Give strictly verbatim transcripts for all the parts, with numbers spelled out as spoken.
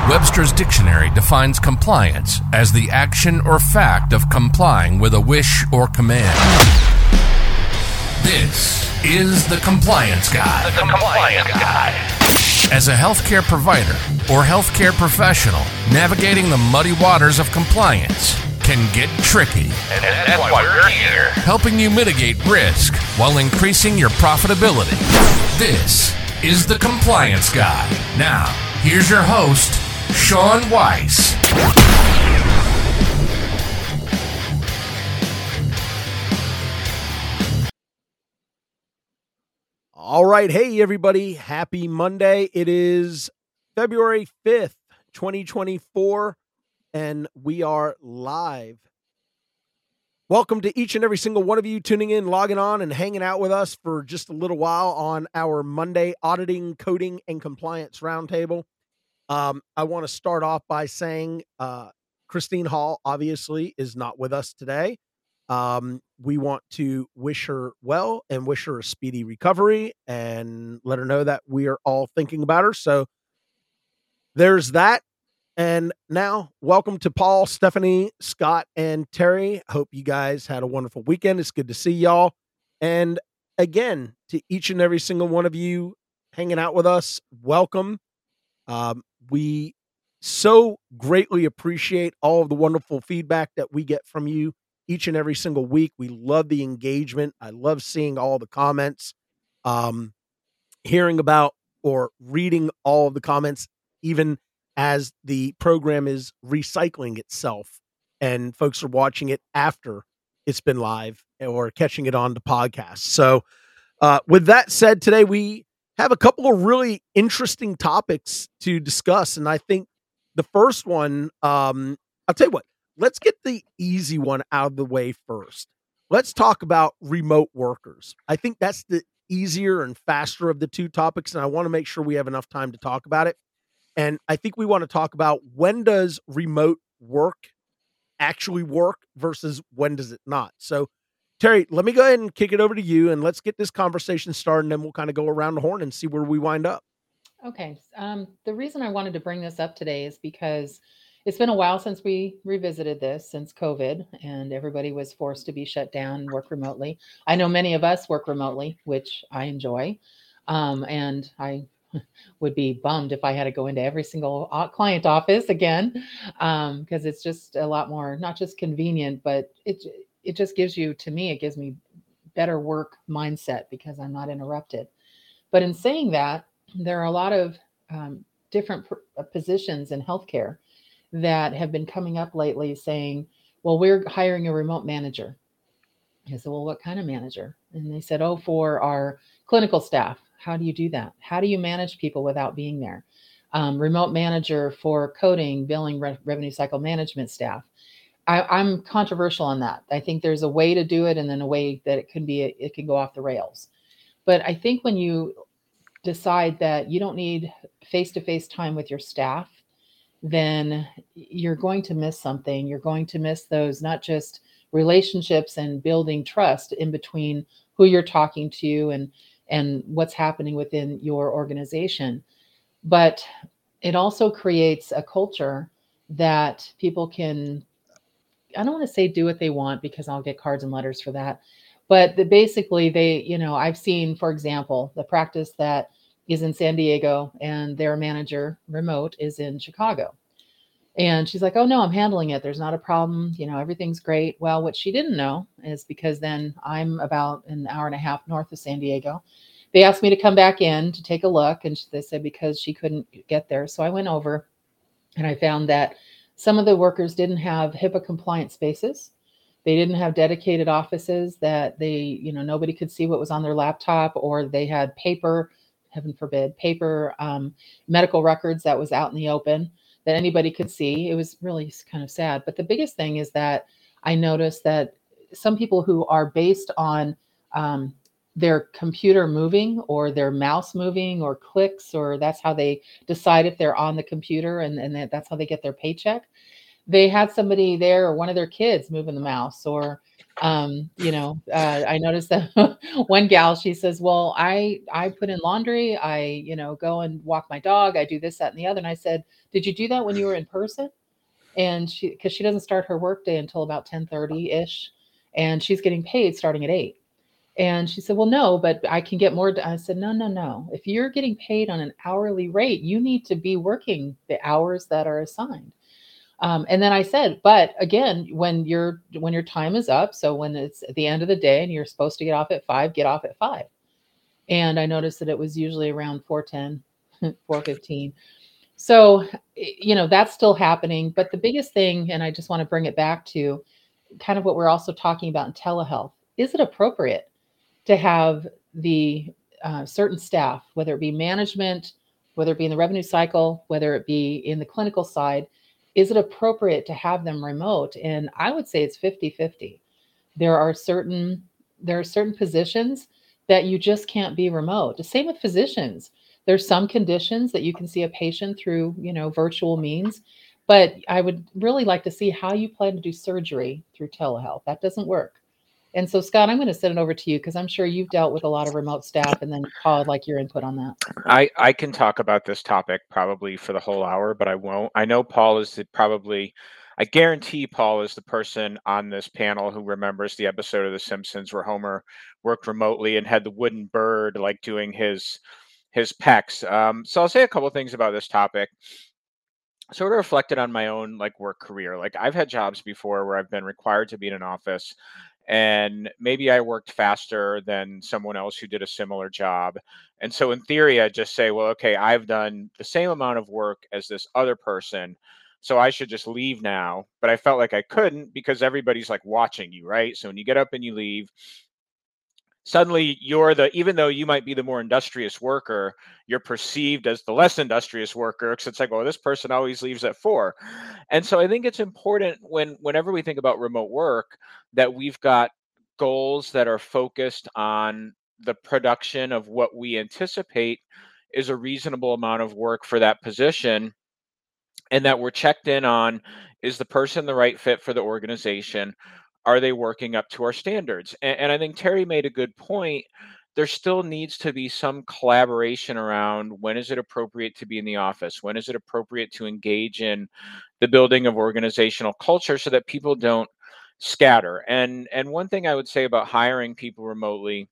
Webster's Dictionary defines compliance as the action or fact of complying with a wish or command. This is the Compliance Guy. The Compliance Guy. As a healthcare provider or healthcare professional, navigating the muddy waters of compliance can get tricky. And that's why we're here. Helping you mitigate risk while increasing your profitability. This is the Compliance Guy. Now, here's your host, Sean Weiss. All right. Hey, everybody. Happy Monday. It is February fifth, twenty twenty-four, and we are live. Welcome to each and every single one of you tuning in, logging on, and hanging out with us for just a little while on our Monday Auditing, Coding, and Compliance Roundtable. Um, I want to start off by saying uh, Christine Hall, obviously, is not with us today. Um, we want to wish her well and wish her a speedy recovery and let her know that we are all thinking about her. So there's that. And now, welcome to Paul, Stephanie, Scott, and Terry. Hope you guys had a wonderful weekend. It's good to see y'all. And again, to each and every single one of you hanging out with us, welcome. Um, we so greatly appreciate all of the wonderful feedback that we get from you each and every single week. We love the engagement. I love seeing all the comments, um, hearing about or reading all of the comments, even as the program is recycling itself and folks are watching it after it's been live or catching it on the podcast. So uh, with that said, today we have a couple of really interesting topics to discuss. And I think the first one, um, I'll tell you what, let's get the easy one out of the way first. Let's talk about remote workers. I think that's the easier and faster of the two topics. And I want to make sure we have enough time to talk about it. And I think we want to talk about when does remote work actually work versus when does it not? So Terry, let me go ahead and kick it over to you and let's get this conversation started and then we'll kind of go around the horn and see where we wind up. Okay. Um, the reason I wanted to bring this up today is because it's been a while since we revisited this, since COVID, and everybody was forced to be shut down and work remotely. I know many of us work remotely, which I enjoy. Um, and I would be bummed if I had to go into every single client office again, because um, it's just a lot more, not just convenient, but it it just gives you, to me, it gives me better work mindset because I'm not interrupted. But in saying that, there are a lot of um, different pr- positions in healthcare that have been coming up lately saying, well, we're hiring a remote manager. I said, well, what kind of manager? And they said, oh, for our clinical staff. How do you do that? How do you manage people without being there? Um, remote manager for coding, billing, re- revenue cycle management staff. I, I'm controversial on that. I think there's a way to do it and then a way that it can be, it can go off the rails. But I think when you decide that you don't need face-to-face time with your staff, then you're going to miss something. You're going to miss those, not just relationships and building trust in between who you're talking to and, and what's happening within your organization. But it also creates a culture that people can, I don't want to say do what they want because I'll get cards and letters for that. But the, basically they, you know, I've seen, for example, the practice that is in San Diego and their manager remote is in Chicago. And she's like, oh no, I'm handling it. There's not a problem. You know, everything's great. Well, what she didn't know is because then I'm about an hour and a half north of San Diego. They asked me to come back in to take a look. And they said, because she couldn't get there. So I went over and I found that some of the workers didn't have HIPAA compliant spaces. They didn't have dedicated offices that they, you know, nobody could see what was on their laptop, or they had paper, heaven forbid, paper um, medical records that was out in the open that anybody could see. It was really kind of sad. But the biggest thing is that I noticed that some people who are based on um, their computer moving or their mouse moving or clicks, or that's how they decide if they're on the computer, and, and that's how they get their paycheck. they had somebody there or one of their kids moving the mouse or, um, you know, uh, I noticed that one gal, she says, well, I, I put in laundry. I, you know, go and walk my dog. I do this, that, and the other. And I said, did you do that when you were in person? And she, because she doesn't start her workday until about ten thirty ish, and she's getting paid starting at eight. And she said, well, no, but I can get more. I said, no, no, no. If you're getting paid on an hourly rate, you need to be working the hours that are assigned. Um, and then I said, but again, when your when your time is up, so when it's at the end of the day and you're supposed to get off at five, get off at five. And I noticed that it was usually around four ten, four fifteen. So, you know, that's still happening. But the biggest thing, and I just want to bring it back to kind of what we're also talking about in telehealth, is it appropriate to have the uh, certain staff, whether it be management, whether it be in the revenue cycle, whether it be in the clinical side, is it appropriate to have them remote? And I would say it's fifty fifty. There are certain there are certain positions that you just can't be remote. The same with physicians. There's some conditions that you can see a patient through, you know, virtual means, but I would really like to see how you plan to do surgery through telehealth. That doesn't work. And so, Scott, I'm going to send it over to you because I'm sure you've dealt with a lot of remote staff. And then, Paul, I'd like your input on that. I, I can talk about this topic probably for the whole hour, but I won't. I know Paul is the, probably, I guarantee Paul is the person on this panel who remembers the episode of The Simpsons where Homer worked remotely and had the wooden bird like doing his his pecs. Um, so I'll say a couple of things about this topic. Sort of reflected on my own like work career. Like I've had jobs before where I've been required to be in an office, and maybe I worked faster than someone else who did a similar job. And so in theory, I just say, well, okay, I've done the same amount of work as this other person, so I should just leave now. But I felt like I couldn't because everybody's like watching you, right? So when you get up and you leave, suddenly you're the, even though you might be the more industrious worker, you're perceived as the less industrious worker because it's like, well, this person always leaves at four. And so I think it's important when whenever we think about remote work that we've got goals that are focused on the production of what we anticipate is a reasonable amount of work for that position, and that we're checked in on, is the person the right fit for the organization? Are they working up to our standards? And, and I think Terry made a good point. There still needs to be some collaboration around when is it appropriate to be in the office? When is it appropriate to engage in the building of organizational culture so that people don't scatter? And, and one thing I would say about hiring people remotely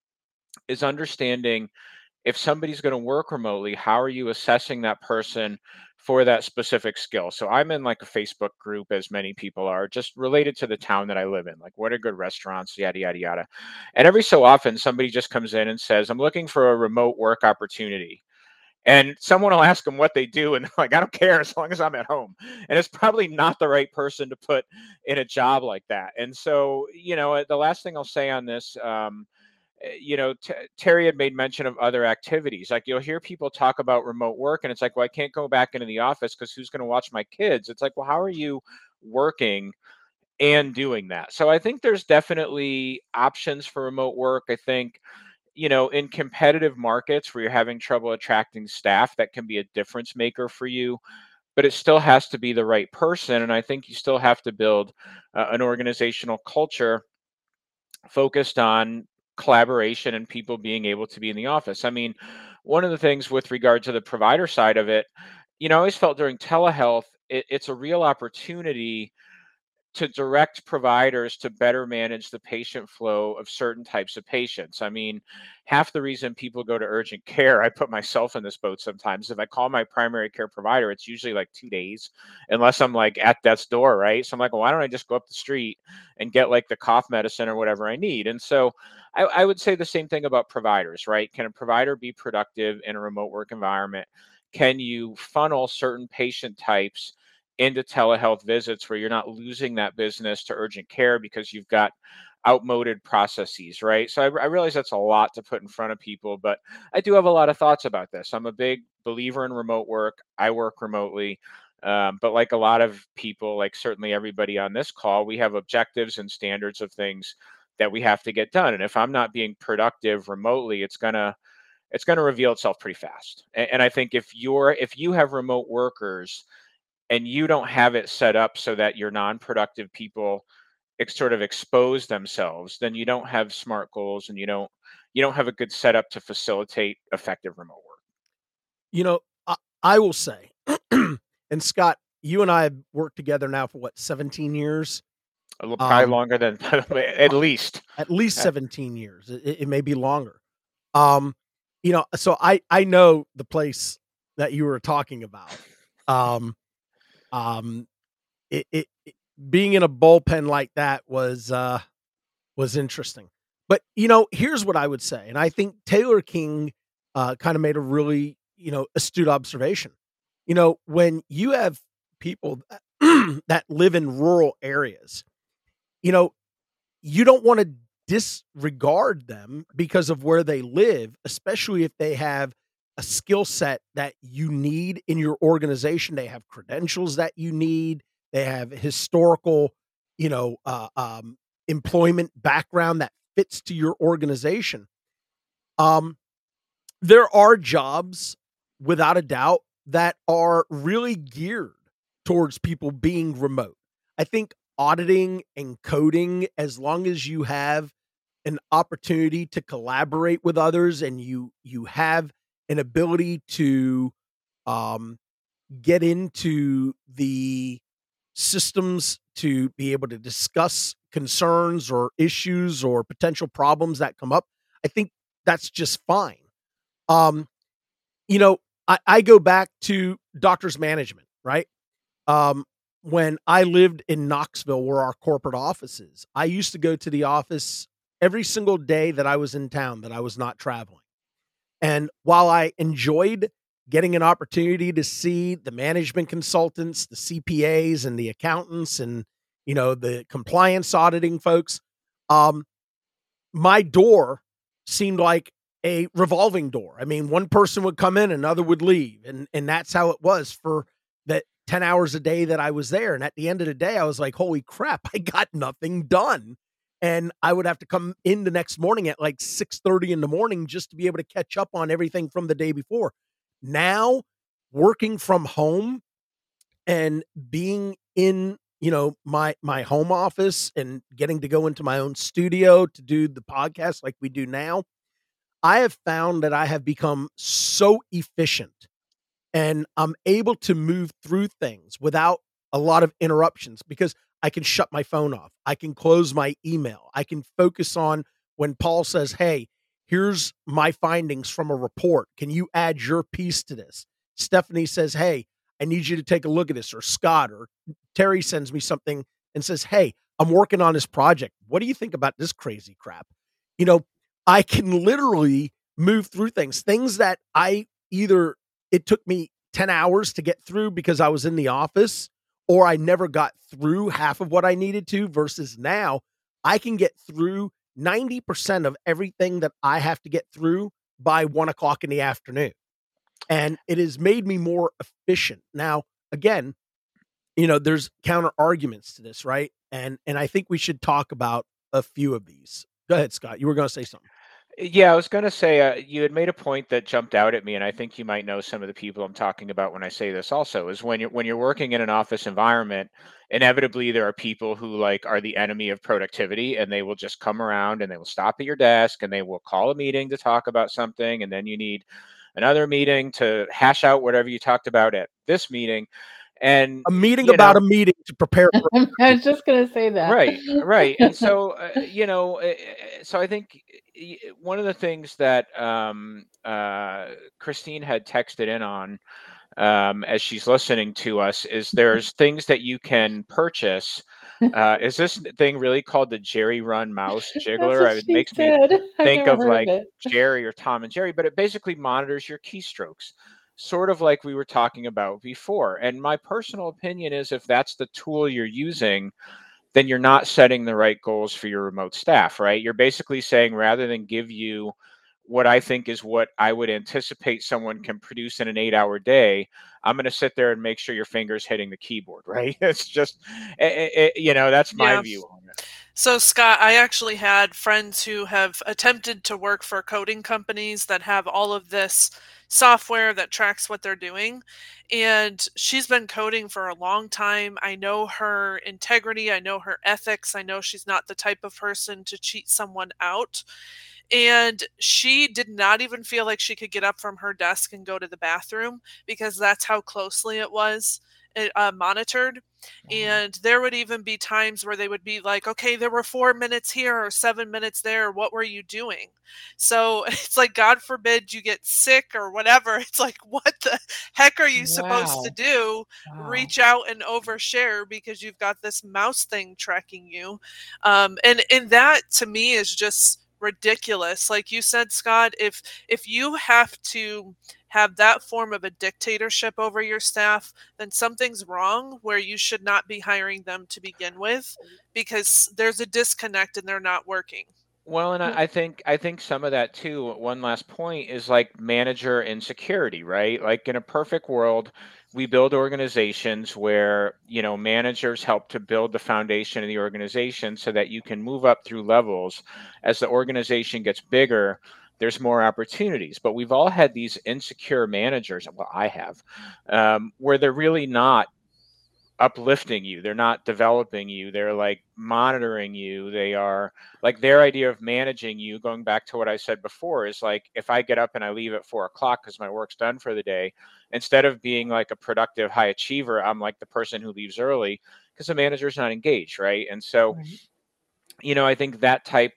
is understanding if somebody's going to work remotely, how are you assessing that person for that specific skill? So I'm in like a Facebook group, as many people are, just related to the town that I live in. Like, what are good restaurants, yada, yada, yada. And every so often, somebody just comes in and says, I'm looking for a remote work opportunity. And someone will ask them what they do, and they're like, I don't care as long as I'm at home. And it's probably not the right person to put in a job like that. And so, you know, the last thing I'll say on this, um, you know, T- Terry had made mention of other activities. Like you'll hear people talk about remote work and it's like, well, I can't go back into the office because who's going to watch my kids? It's like, well, how are you working and doing that? So I think there's definitely options for remote work. I think, you know, in competitive markets where you're having trouble attracting staff, that can be a difference maker for you, but it still has to be the right person. And I think you still have to build uh, an organizational culture focused on collaboration and people being able to be in the office. I mean, one of the things with regard to the provider side of it, you know, I always felt during telehealth, it, it's a real opportunity to direct providers to better manage the patient flow of certain types of patients. I mean, half the reason people go to urgent care, I put myself in this boat sometimes. If I call my primary care provider, it's usually like two days, unless I'm like at death's door, right? So I'm like, well, why don't I just go up the street and get like the cough medicine or whatever I need? And so I, I would say the same thing about providers, right? Can a provider be productive in a remote work environment? Can you funnel certain patient types into telehealth visits where you're not losing that business to urgent care because you've got outmoded processes, right? So I, I realize that's a lot to put in front of people, but I do have a lot of thoughts about this. I'm a big believer in remote work. I work remotely. Um, but like a lot of people, like certainly everybody on this call, we have objectives and standards of things that we have to get done. And if I'm not being productive remotely, it's gonna it's gonna reveal itself pretty fast. And, and I think if you're if you have remote workers and you don't have it set up so that your non-productive people ex- sort of expose themselves, then you don't have smart goals, and you don't you don't have a good setup to facilitate effective remote work. You know, I, I will say, and Scott, you and I have worked together now for what, seventeen years? A little, probably Um, longer than at least. At least Uh, seventeen years. It, it may be longer. Um, you know, so I I know the place that you were talking about. Um, um, it, it, it being in a bullpen like that was uh was interesting. But you know, here's what I would say, and I think Taylor King uh, kind of made a really you know astute observation. You know, when you have people that, that live in rural areas, you know, you don't want to disregard them because of where they live, especially if they have a skill set that you need in your organization. They have credentials that you need. They have historical, you know, uh, um, employment background that fits to your organization. Um, there are jobs, without a doubt, that are really geared towards people being remote. I think auditing and coding, as long as you have an opportunity to collaborate with others and you you have an ability to um, get into the systems to be able to discuss concerns or issues or potential problems that come up, I think that's just fine. Um, you know, I, I go back to doctor's management, right? Um, when I lived in Knoxville, where our corporate office is, I used to go to the office every single day that I was in town, that I was not traveling. And while I enjoyed getting an opportunity to see the management consultants, the C P As and the accountants and, you know, the compliance auditing folks, um, my door seemed like a revolving door. I mean, one person would come in, another would leave. And, and that's how it was for that ten hours a day that I was there. And at the end of the day, I was like, holy crap, I got nothing done. And I would have to come in the next morning at like six thirty in the morning just to be able to catch up on everything from the day before. Now, working from home and being in, you know, my my home office and getting to go into my own studio to do the podcast like we do now, I have found that I have become so efficient and I'm able to move through things without a lot of interruptions because I can shut my phone off. I can close my email. I can focus on when Paul says, hey, here's my findings from a report. Can you add your piece to this? Stephanie says, hey, I need you to take a look at this. Or Scott or Terry sends me something and says, hey, I'm working on this project. What do you think about this crazy crap? You know, I can literally move through things, things that I either it took me ten hours to get through because I was in the office, or I never got through half of what I needed to, versus now I can get through ninety percent of everything that I have to get through by one o'clock in the afternoon. And it has made me more efficient. Now, again, you know, there's counter arguments to this, right? And, and I think we should talk about a few of these. Go ahead, Scott. You were going to say something. Yeah, I was going to say, uh, you had made a point that jumped out at me, and I think you might know some of the people I'm talking about when I say this also, is when you're when you're working in an office environment, inevitably there are people who like are the enemy of productivity, and they will just come around and they will stop at your desk and they will call a meeting to talk about something, and then you need another meeting to hash out whatever you talked about at this meeting. And A meeting you about know, a meeting to prepare for I was just going to say that. right, right. And so, uh, you know, uh, uh, so I think y- one of the things that um, uh, Christine had texted in on um, as she's listening to us is there's things that you can purchase. Uh, is this thing really called the Jerry Run Mouse That's Jiggler? what I- It she makes me said. I've think never of heard of like it. Jerry or Tom and Jerry, but it basically monitors your keystrokes, sort of like we were talking about before. And my personal opinion is if that's the tool you're using, then you're not setting the right goals for your remote staff, right? You're basically saying rather than give you what I think is what I would anticipate someone can produce in an eight hour day, I'm going to sit there and make sure your fingers hitting the keyboard, right? It's just, it, it, you know, that's my Yeah. view on it. So, Scott, I actually had friends who have attempted to work for coding companies that have all of this software that tracks what they're doing. And she's been coding for a long time. I know her integrity. I know her ethics. I know she's not the type of person to cheat someone out. And she did not even feel like she could get up from her desk and go to the bathroom because that's how closely it was uh, monitored. Wow. And there would even be times where they would be like, okay, there were four minutes here or seven minutes there. What were you doing? So it's like, God forbid you get sick or whatever. It's like, what the heck are you wow. supposed to do? Wow. Reach out and overshare because you've got this mouse thing tracking you. Um, and, and that to me is just ridiculous. Like you said, Scott, if if you have to have that form of a dictatorship over your staff, then something's wrong where you should not be hiring them to begin with because there's a disconnect and they're not working. Well, and I, I think I think some of that too, one last point is like manager insecurity, right? Like in a perfect world, we build organizations where, you know, managers help to build the foundation of the organization so that you can move up through levels. As the organization gets bigger, there's more opportunities. But we've all had these insecure managers, well, I have, um, where they're really not uplifting you. They're not developing you. They're like monitoring you. They are like their idea of managing you, going back to what I said before, is like, if I get up and I leave at four o'clock because my work's done for the day, instead of being like a productive high achiever, I'm like the person who leaves early because the manager's not engaged. Right. And so, right. you know, I think that type,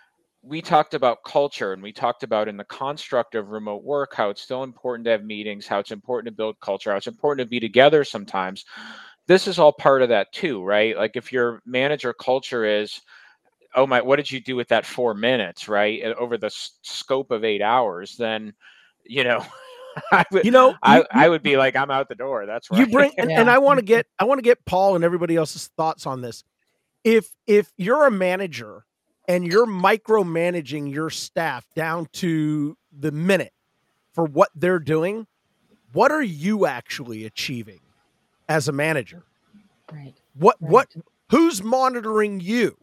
we talked about culture and we talked about in the construct of remote work, how it's still important to have meetings, how it's important to build culture, how it's important to be together sometimes. This is all part of that too, right? Like if your manager culture is, oh my, what did you do with that four minutes, right? Over the s- scope of eight hours, then, you know, I would, you know, I, you, I would be like, I'm out the door. That's right. You bring, and, yeah. and I want to get, I want to get Paul and everybody else's thoughts on this. If, if you're a manager and you're micromanaging your staff down to the minute for what they're doing, what are you actually achieving as a manager? Right. What, right. what, who's monitoring you?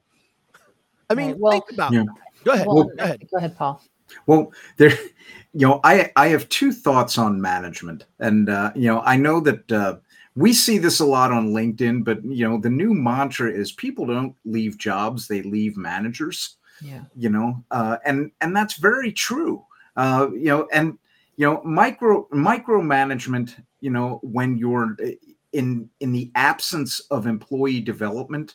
I mean, right. well, think about yeah. it. Go ahead. Well, go ahead. Go ahead, Paul. Well, there, you know, I, I have two thoughts on management. And, uh, you know, I know that uh, we see this a lot on LinkedIn, but, you know, the new mantra is people don't leave jobs, they leave managers. Yeah. You know, uh, and, and that's very true. Uh, you know, and, you know, micro micromanagement, you know, when you're in, in the absence of employee development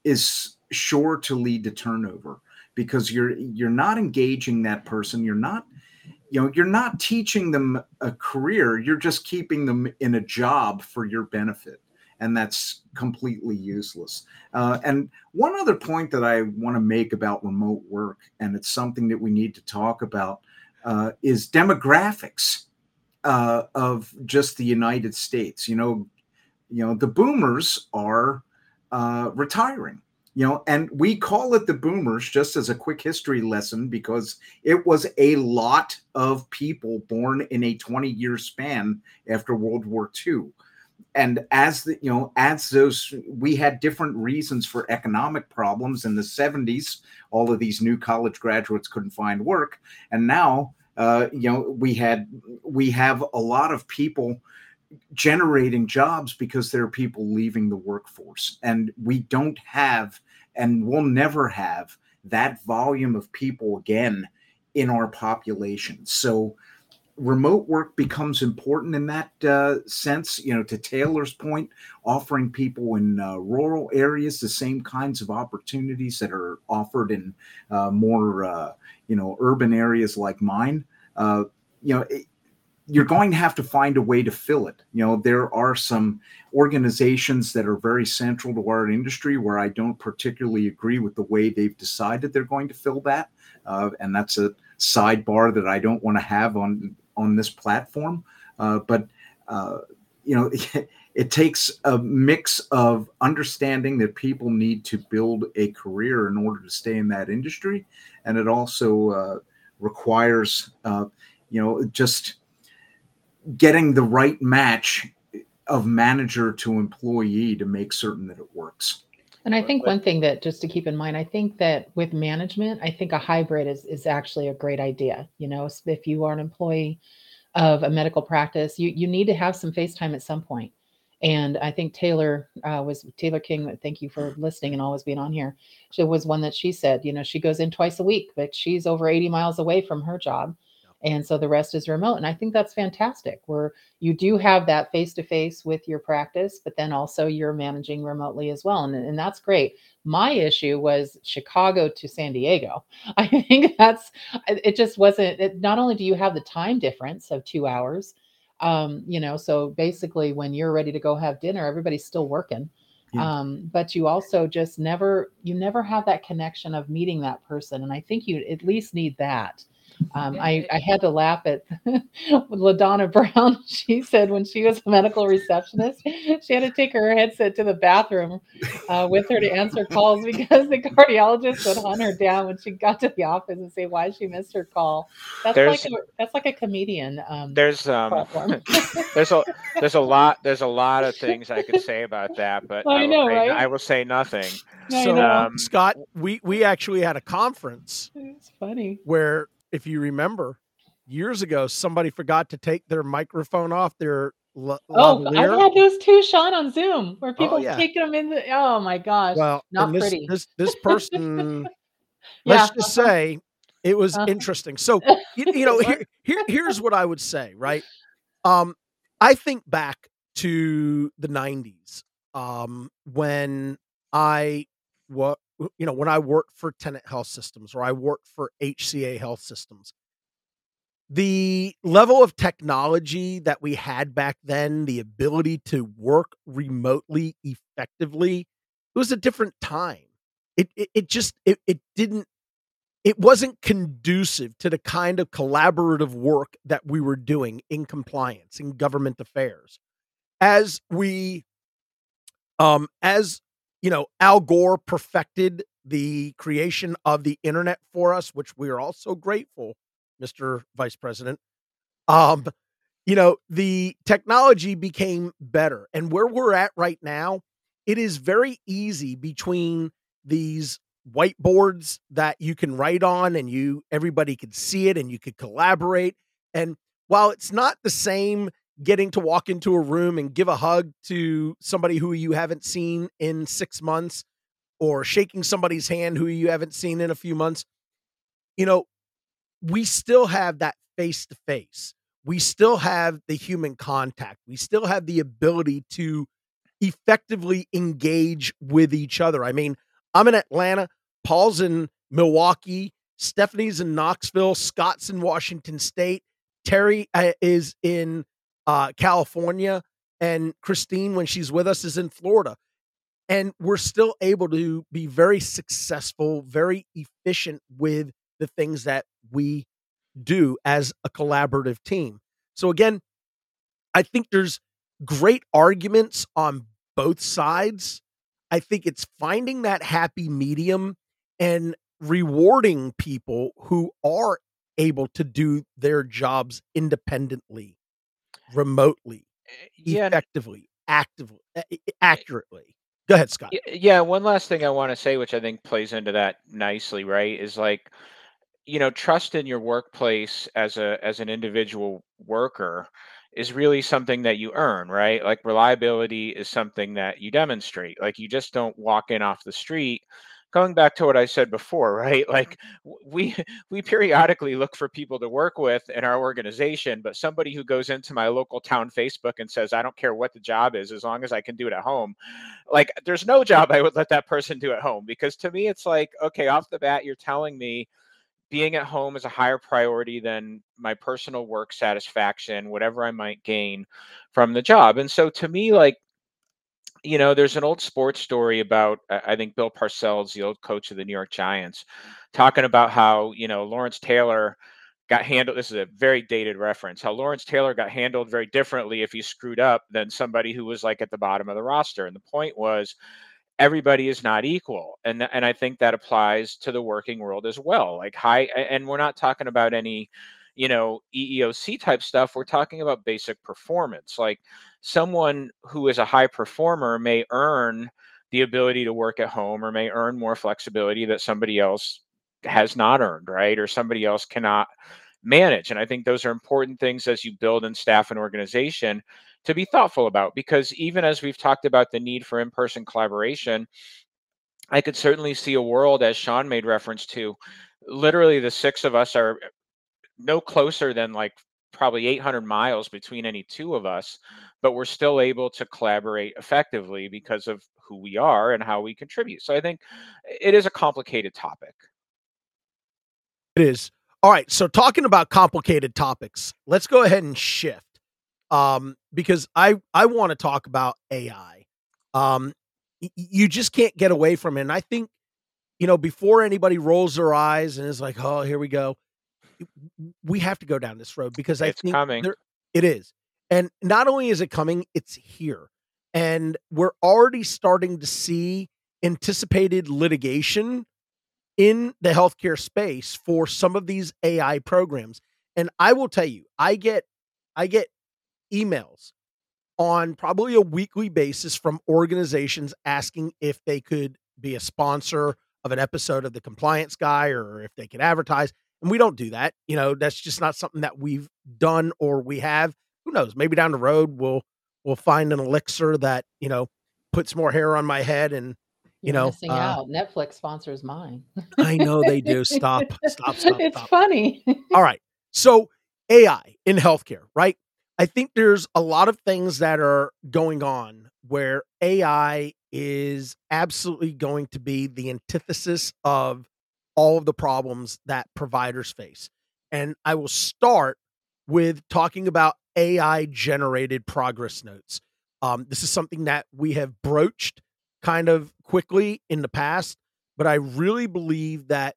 is sure to lead to turnover. Because you're you're not engaging that person, you're not, you know, you're not teaching them a career. You're just keeping them in a job for your benefit, and that's completely useless. Uh, and one other point that I want to make about remote work, and it's something that we need to talk about, uh, is demographics uh, of just the United States. You know, you know, the boomers are uh, retiring. You know, and we call it the boomers just as a quick history lesson because it was a lot of people born in a twenty year span after World War Two. And as the, you know, as those, we had different reasons for economic problems in the seventies. All of these new college graduates couldn't find work. And now, uh, you know, we had, we have a lot of people generating jobs because there are people leaving the workforce, and we don't have and we'll never have that volume of people again in our population. So remote work becomes important in that uh, sense, you know, to Taylor's point, offering people in uh, rural areas the same kinds of opportunities that are offered in uh, more, uh, you know, urban areas like mine. Uh, you know, it, you're going to have to find a way to fill it. You know, there are some organizations that are very central to our industry where I don't particularly agree with the way they've decided they're going to fill that. Uh, and that's a sidebar that I don't want to have on, on this platform. Uh, but, uh, you know, it, it takes a mix of understanding that people need to build a career in order to stay in that industry. And it also uh, requires, uh, you know, just getting the right match of manager to employee to make certain that it works. And I think one thing that just to keep in mind, I think that with management, I think a hybrid is, is actually a great idea. You know, if you are an employee of a medical practice, you, you need to have some face time at some point. And I think Taylor uh, was Taylor King. Thank you for listening and always being on here. She was one that she said, you know, she goes in twice a week, but she's over eighty miles away from her job. And so the rest is remote. And I think that's fantastic, where you do have that face-to-face with your practice, but then also you're managing remotely as well. And, and that's great. My issue was Chicago to San Diego. I think that's, it just wasn't, it, not only do you have the time difference of two hours, um, you know, so basically when you're ready to go have dinner, everybody's still working. Yeah. Um, but you also just never, you never have that connection of meeting that person. And I think you at least need that. Um, I, I had to laugh at LaDonna Brown. She said when she was a medical receptionist, she had to take her headset to the bathroom uh, with her to answer calls because the cardiologist would hunt her down when she got to the office and say why she missed her call. That's there's, like a, that's like a comedian. Um, there's um there's a there's a lot there's a lot of things I could say about that, but I, I know, will, right? I will say nothing. So um, Scott, we we actually had a conference. It's funny where, if you remember, years ago, somebody forgot to take their microphone off their la- Oh, lavalier. I've had those too, Sean, on Zoom, where people Oh, yeah. take them in the, oh my gosh, Well, not and this, pretty. This this person, Yeah, let's just uh-huh. say it was Uh-huh. interesting. So, you, you know, here, here here's what I would say, right? Um, I think back to the nineties, um, when I what you know when I worked for Tenet Health Systems, or I worked for H C A Health Systems. The level of technology that we had back then, the ability to work remotely effectively, it was a different time. It it, it just it, it didn't it wasn't conducive to the kind of collaborative work that we were doing in compliance, in government affairs. As we um as you know, Al Gore perfected the creation of the internet for us, which we are also grateful, Mister Vice President. Um, you know, the technology became better. And where we're at right now, it is very easy between these whiteboards that you can write on and you everybody could see it and you could collaborate. And while it's not the same getting to walk into a room and give a hug to somebody who you haven't seen in six months or shaking somebody's hand who you haven't seen in a few months, you know, we still have that face to face. We still have the human contact. We still have the ability to effectively engage with each other. I mean, I'm in Atlanta, Paul's in Milwaukee, Stephanie's in Knoxville, Scott's in Washington State, Terry uh, is in uh, California, and Christine, when she's with us, is in Florida. And we're still able to be very successful, very efficient with the things that we do as a collaborative team. So again, I think there's great arguments on both sides. I think it's finding that happy medium and rewarding people who are able to do their jobs independently, remotely, Yeah. effectively, actively, accurately. Go ahead, Scott. Y- Yeah, one last thing I want to say, which I think plays into that nicely, right, is like, you know, trust in your workplace as a as an individual worker is really something that you earn, right? Like reliability is something that you demonstrate. Like you just don't walk in off the street. Going back to what I said before, right? Like w- we we periodically look for people to work with in our organization, but somebody who goes into my local town Facebook and says, "I don't care what the job is as long as I can do it at home." Like there's no job I would let that person do at home, because to me it's like, okay, off the bat you're telling me being at home is a higher priority than my personal work satisfaction, whatever I might gain from the job. And so to me, like, you know, there's an old sports story about, uh, I think Bill Parcells, the old coach of the New York Giants, talking about how, you know, Lawrence Taylor got handled. This is a very dated reference. How Lawrence Taylor got handled very differently if he screwed up than somebody who was like at the bottom of the roster. And the point was, everybody is not equal, and th- and I think that applies to the working world as well. Like high, a- and we're not talking about any, you know, E E O C type stuff. We're talking about basic performance. Like someone who is a high performer may earn the ability to work at home, or may earn more flexibility that somebody else has not earned, right? Or somebody else cannot manage. And I think those are important things as you build and staff an organization to be thoughtful about, because even as we've talked about the need for in-person collaboration, I could certainly see a world, as Sean made reference to, literally the six of us are no closer than like probably eight hundred miles between any two of us, but we're still able to collaborate effectively because of who we are and how we contribute. So I think it is a complicated topic. It is. All right. So talking about complicated topics, let's go ahead and shift. Um, because I, I want to talk about A I. Um, y- you just can't get away from it. And I think, you know, before anybody rolls their eyes and is like, oh, here we go, we have to go down this road, because I It's think coming. there, it is. And not only is it coming, it's here. And we're already starting to see anticipated litigation in the healthcare space for some of these A I programs. And I will tell you, I get, I get emails on probably a weekly basis from organizations asking if they could be a sponsor of an episode of The Compliance Guy, or if they could advertise. And we don't do that. You know, that's just not something that we've done or we have. Who knows? Maybe down the road we'll we'll find an elixir that, you know, puts more hair on my head. And you You're know, missing uh, out. Netflix sponsors mine. I know they do. Stop, stop, stop, It's stop. funny. All right. So A I in healthcare, right? I think there's a lot of things that are going on where A I is absolutely going to be the antithesis of all of the problems that providers face. And I will start with talking about A I generated progress notes. Um, this is something that we have broached kind of quickly in the past, but I really believe that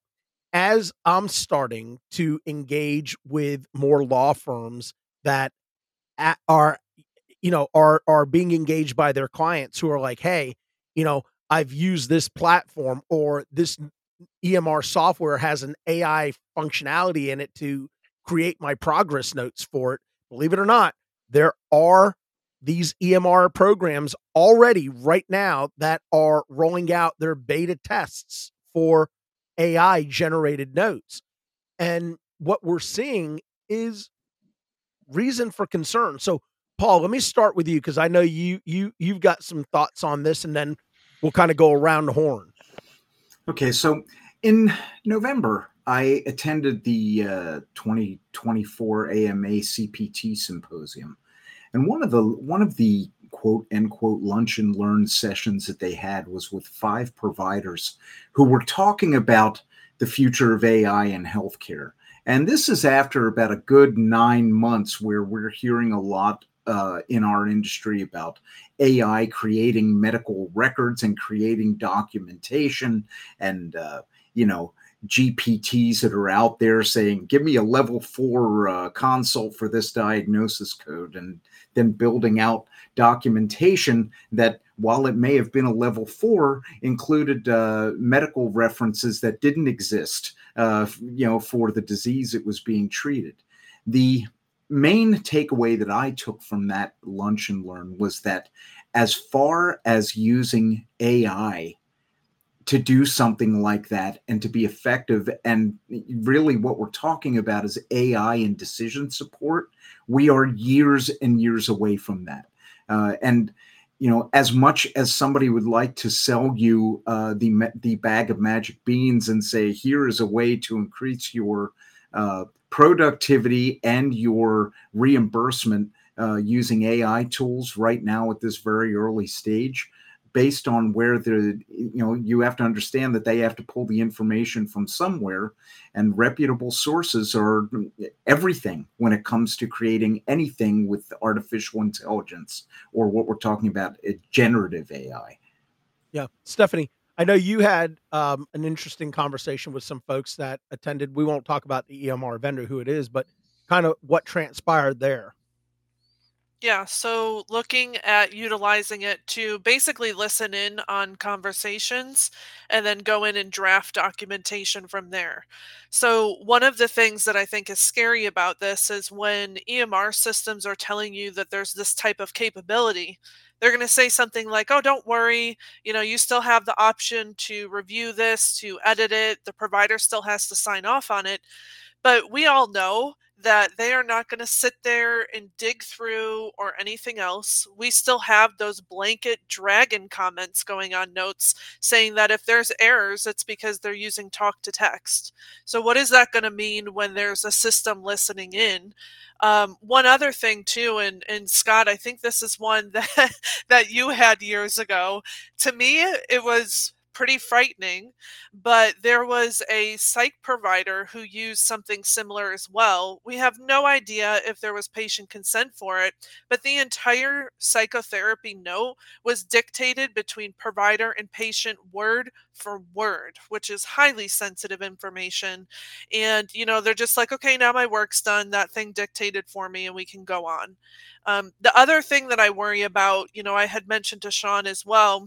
as I'm starting to engage with more law firms that at, are, you know, are are being engaged by their clients who are like, hey, you know, I've used this platform, or this E M R software has an A I functionality in it to create my progress notes for it. Believe it or not, there are these E M R programs already right now that are rolling out their beta tests for A I generated notes. And what we're seeing is reason for concern. So, Paul, let me start with you, because I know you you you've got some thoughts on this, and then we'll kind of go around the horn. Okay, so in November, I attended the uh, twenty twenty-four A M A C P T symposium, and one of the one of the quote unquote lunch and learn sessions that they had was with five providers who were talking about the future of A I in healthcare. And this is after about a good nine months where we're hearing a lot uh, in our industry about A I creating medical records and creating documentation, and, uh, you know, G P Ts that are out there saying, give me a level four uh, consult for this diagnosis code, and then building out documentation that, while it may have been a level four, included uh, medical references that didn't exist, uh, you know, for the disease it was being treated. The main takeaway that I took from that lunch and learn was that, as far as using A I to do something like that and to be effective, and really what we're talking about is A I and decision support, we are years and years away from that. Uh, and you know, as much as somebody would like to sell you uh, the the bag of magic beans and say, here is a way to increase your uh, productivity and your reimbursement uh, using A I tools right now at this very early stage, based on where the, you know, you have to understand that they have to pull the information from somewhere, and reputable sources are everything when it comes to creating anything with artificial intelligence, or what we're talking about, a generative A I. Yeah. Stephanie, I know you had um, an interesting conversation with some folks that attended. We won't talk about the E M R vendor, who it is, but kind of what transpired there. Yeah, so looking at utilizing it to basically listen in on conversations and then go in and draft documentation from there. So, one of the things that I think is scary about this is when E M R systems are telling you that there's this type of capability, they're going to say something like, oh, don't worry, you know, you still have the option to review this, to edit it, the provider still has to sign off on it. But we all know that they are not going to sit there and dig through or anything else. We still have those blanket dragon comments going on notes saying that if there's errors, it's because they're using talk to text. So what is that going to mean when there's a system listening in? Um, one other thing too, and, and Scott, I think this is one that, that you had years ago. To me, it was pretty frightening, but there was a psych provider who used something similar as well. We have no idea if there was patient consent for it, but the entire psychotherapy note was dictated between provider and patient word for word, which is highly sensitive information. And, you know, they're just like, okay, now my work's done. That thing dictated for me and we can go on. Um, the other thing that I worry about, you know, I had mentioned to Sean as well,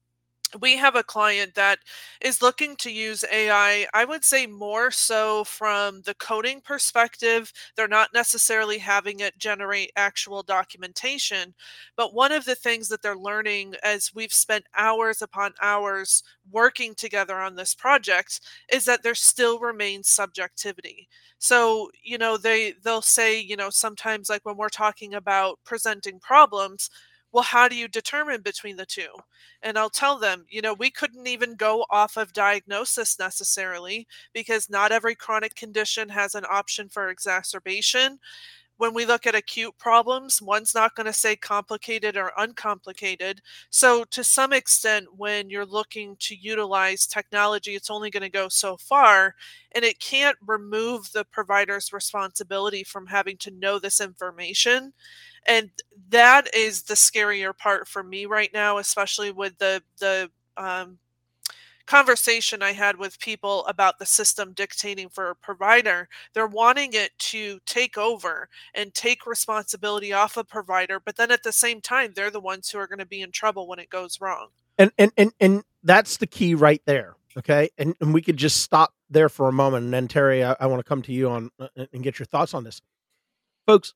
we have a client that is looking to use A I, I would say more so from the coding perspective. They're not necessarily having it generate actual documentation. But one of the things that they're learning as we've spent hours upon hours working together on this project is that there still remains subjectivity. So, you know, they, they'll say, you know, sometimes like when we're talking about presenting problems, well, how do you determine between the two? And I'll tell them, you know, we couldn't even go off of diagnosis necessarily because not every chronic condition has an option for exacerbation. When we look at acute problems, one's not going to say complicated or uncomplicated. So to some extent, when you're looking to utilize technology, it's only going to go so far, and it can't remove the provider's responsibility from having to know this information. And that is the scarier part for me right now, especially with the the um, conversation I had with people about the system dictating for a provider. They're wanting it to take over and take responsibility off a provider, but then at the same time, they're the ones who are going to be in trouble when it goes wrong. And and and and that's the key right there. Okay, and and we could just stop there for a moment, and then Terry, I, I want to come to you on uh, and get your thoughts on this, folks.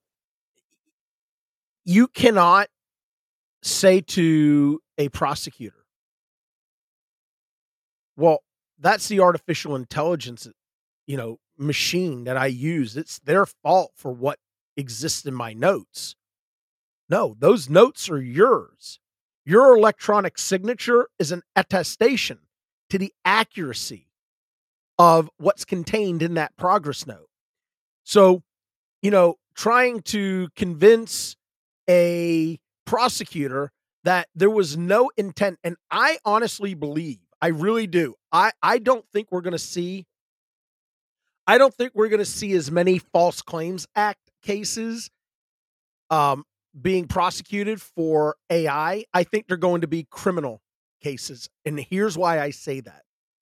You cannot say to a prosecutor, well, that's the artificial intelligence, you know, machine that I use. It's their fault for what exists in my notes. No, those notes are yours. Your electronic signature is an attestation to the accuracy of what's contained in that progress note. So, you know, trying to convince a prosecutor that there was no intent, and I honestly believe, I really do. I, I don't think we're going to see, I don't think we're going to see as many False Claims Act cases um, being prosecuted for A I. I think they're going to be criminal cases. And here's why I say that.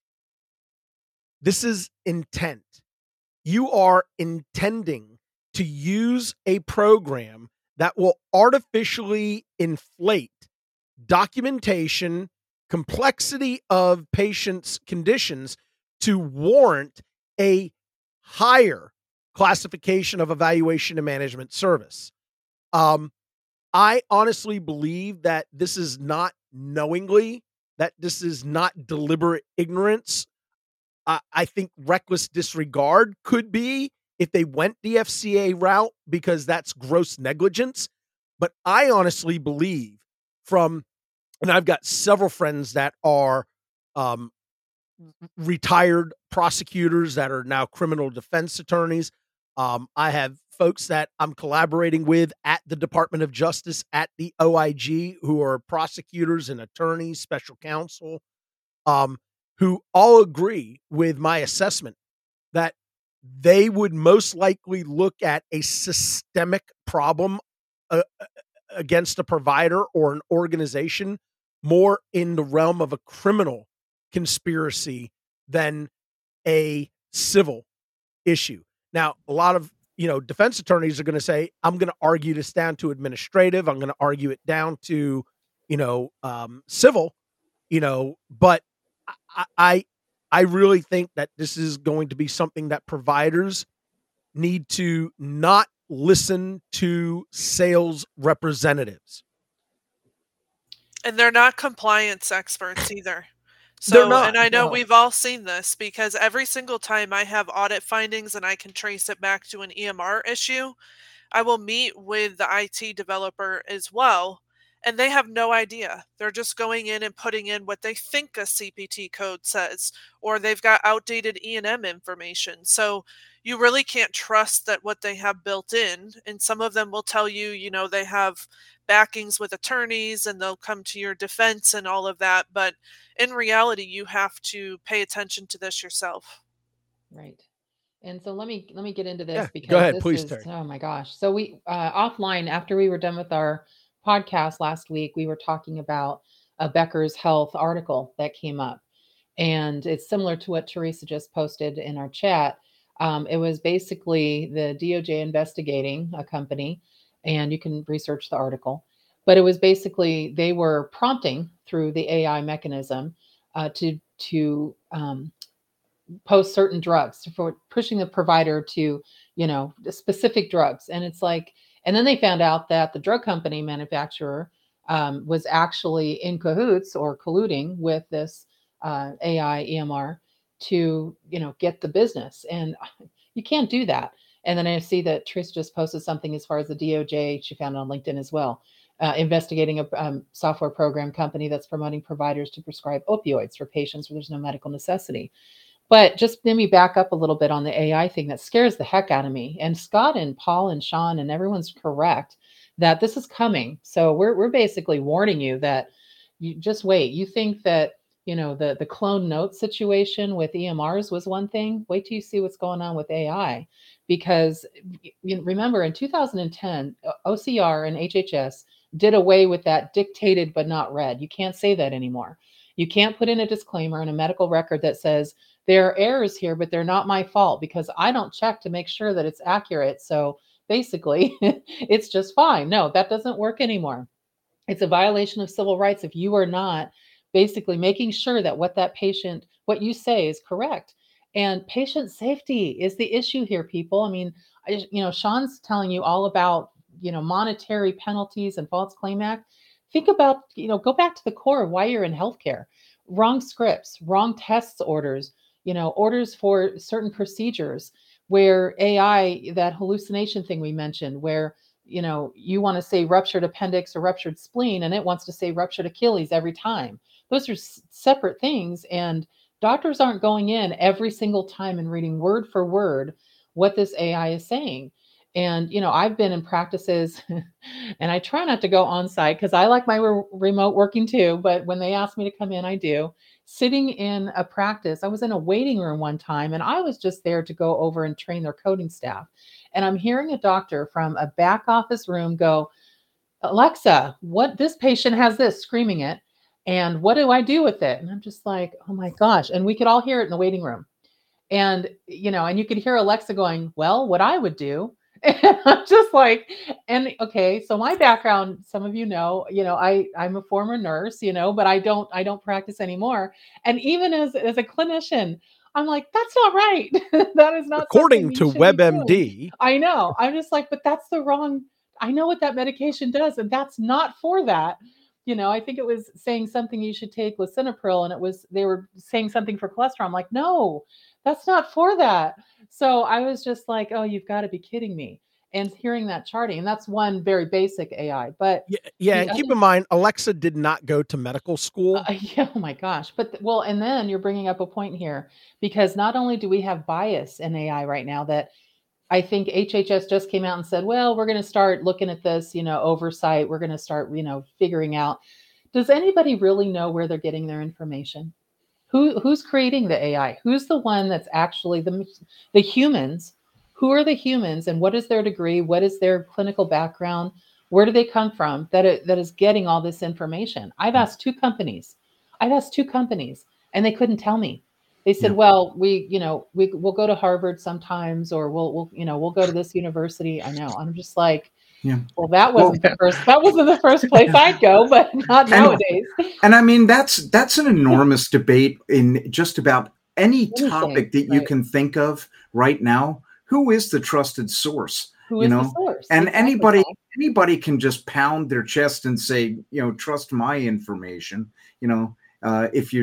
This is intent. You are intending to use a program that will artificially inflate documentation, complexity of patients' conditions to warrant a higher classification of evaluation and management service. Um, I honestly believe that this is not knowingly, that this is not deliberate ignorance. Uh, I think reckless disregard could be if they went the F C A route, because that's gross negligence. But I honestly believe from, and I've got several friends that are um, retired prosecutors that are now criminal defense attorneys. Um, I have folks that I'm collaborating with at the Department of Justice, at the O I G, who are prosecutors and attorneys, special counsel, um, who all agree with my assessment that they would most likely look at a systemic problem uh, against a provider or an organization more in the realm of a criminal conspiracy than a civil issue. Now, a lot of, you know, defense attorneys are going to say, I'm going to argue this down to administrative. I'm going to argue it down to, you know, um, civil, you know, but I, I, I really think that this is going to be something that providers need to not listen to sales representatives. And they're not compliance experts either. So, not, and I know no. we've all seen this because every single time I have audit findings and I can trace it back to an E M R issue, I will meet with the I T developer as well, and they have no idea. They're just going in and putting in what they think a C P T code says, or they've got outdated E and M information. So you really can't trust that what they have built in. And some of them will tell you, you know, they have backings with attorneys and they'll come to your defense and all of that. But in reality, you have to pay attention to this yourself. Right. And so let me let me get into this Yeah, because go ahead, this please, is Terry. oh my gosh. So we uh, offline after we were done with our podcast last week, we were talking about a Becker's Health article that came up, and it's similar to what Teresa just posted in our chat. Um, it was basically the D O J investigating a company, and you can research the article. But it was basically they were prompting through the A I mechanism uh, to to um, post certain drugs for pushing the provider to, you know, specific drugs. And it's like, and then they found out that the drug company manufacturer um, was actually in cahoots or colluding with this uh, A I E M R to, you know, get the business. And you can't do that. And then I see that Trish just posted something as far as the D O J. She found it on LinkedIn as well, uh, investigating a um, software program company that's promoting providers to prescribe opioids for patients where there's no medical necessity. But just let me back up a little bit on the A I thing that scares the heck out of me. And Scott and Paul and Sean and everyone's correct that this is coming. So we're we're basically warning you that you just wait. You think that, you know, the the clone note situation with E M Rs was one thing. Wait till you see what's going on with A I, because you know, remember in two thousand ten, O C R and H H S did away with that dictated but not read. You can't say that anymore. You can't put in a disclaimer in a medical record that says there are errors here, but they're not my fault because I don't check to make sure that it's accurate. So basically, it's just fine. No, that doesn't work anymore. It's a violation of civil rights if you are not basically making sure that what that patient, what you say is correct. And patient safety is the issue here, people. I mean, I, you know, Sean's telling you all about, you know, monetary penalties and False Claim Act. Think about, you know, go back to the core of why you're in healthcare. Wrong scripts, wrong tests orders, you know, orders for certain procedures where A I, that hallucination thing we mentioned, where, you know, you want to say ruptured appendix or ruptured spleen, and it wants to say ruptured Achilles every time. Those are s- separate things. And doctors aren't going in every single time and reading word for word what this A I is saying. And, you know, I've been in practices and I try not to go on site because I like my re- remote working too. But when they ask me to come in, I do. Sitting in a practice, I was in a waiting room one time and I was just there to go over and train their coding staff. And I'm hearing a doctor from a back office room go, Alexa, what this patient has this, screaming it. And what do I do with it? And I'm just like, oh my gosh. And we could all hear it in the waiting room. And, you know, and you could hear Alexa going, well, what I would do. And I'm just like, and okay, so my background, some of you know, you know, I, I'm a former nurse, you know, but I don't, I don't practice anymore. And even as, as a clinician, I'm like, that's not right. That is not according to something you should be doing. WebMD. I know. I'm just like, but that's the wrong, I know what that medication does, and that's not for that. You know, I think it was saying something you should take lisinopril, and it was, they were saying something for cholesterol. I'm like, no, that's not for that. So I was just like, oh, you've got to be kidding me. And hearing that charting, and that's one very basic A I. But Yeah, yeah and other, keep in mind, Alexa did not go to medical school. Uh, yeah, oh my gosh. But well, and then you're bringing up a point here, because not only do we have bias in A I right now that I think H H S just came out and said, well, we're going to start looking at this, you know, oversight. We're going to start, you know, figuring out, does anybody really know where they're getting their information? Who who's creating the A I? Who's the one that's actually the the humans? Who are the humans, and what is their degree? What is their clinical background? Where do they come from that it, that is getting all this information? I've asked two companies. I've asked two companies, and they couldn't tell me. They said, yeah. well, we, you know, we we'll go to Harvard sometimes, or we'll, we'll, you know, we'll go to this university. I know. I'm just like, yeah. Well, that wasn't well, the first. That wasn't the first place I'd go, but not nowadays. And, and I mean, that's that's an enormous debate in just about any Anything, topic that you right. can think of right now. Who is the trusted source? Who you is know? the source? And exactly. anybody anybody can just pound their chest and say, you know, trust my information. You know, uh, if you